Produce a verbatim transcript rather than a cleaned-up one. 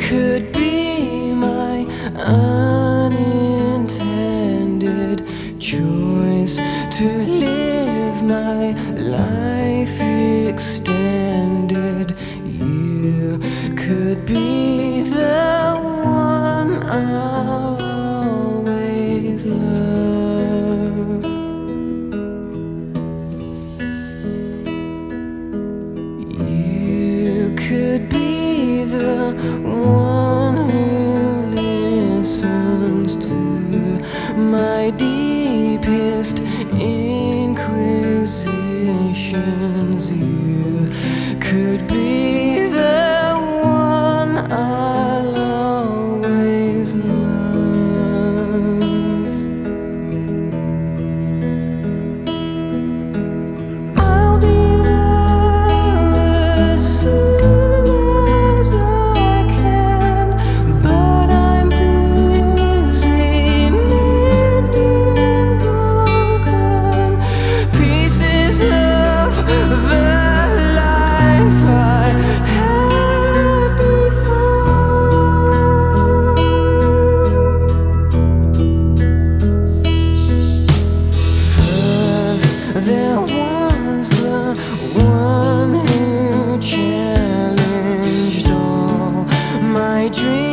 could be my unintended choice to live my life extended. You could be the one I'll always love. You could be the one who listens to my deepest inquisitions. You could be the one I'll always love. I'll be there as soon as I can, but I'm busy mending broken pieces of the life I had before. First, there was the one who challenged all my dreams.